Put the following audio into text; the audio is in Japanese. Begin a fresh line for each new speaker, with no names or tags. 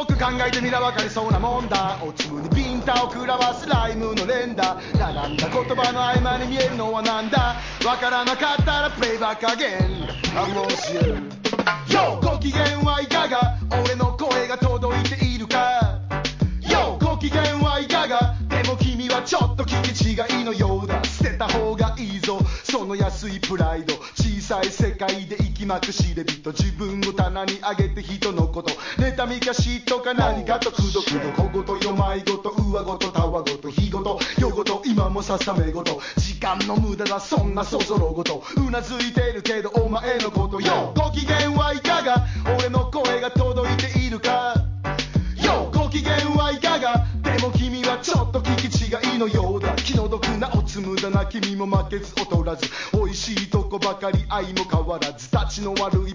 く考えてみな分かりそうなもんだ。おつむにビンタを食らわすライムの連打、並んだ言葉の合間に見えるのはなんだ。分からなかったらプレイバックアゲン。I'm on you。 Yo ご機嫌はいかが、俺の声が届いているか。 Yo ご機嫌はいかが、でも君はちょっと聞き違いのようだ。捨てた方がいいぞその安いプライド。小さい世界で生きまくしれびと、自分を棚に上げて人のこと妬みか嫉妬か何かとくどくど、小言よまいごと上ごとたわごと日ごと夜ごと今もささめごと、時間の無駄だそんなそぞろごと、うなずいてるけどお前のことよ。ご機嫌はいかが、俺の声が届いているか。よご機嫌はいかが、でも君はちょっと聞き違いのようだ。気の毒なおつむだな君も負けず劣らず、美味しいとこばかり愛も変わらず、立ちの悪い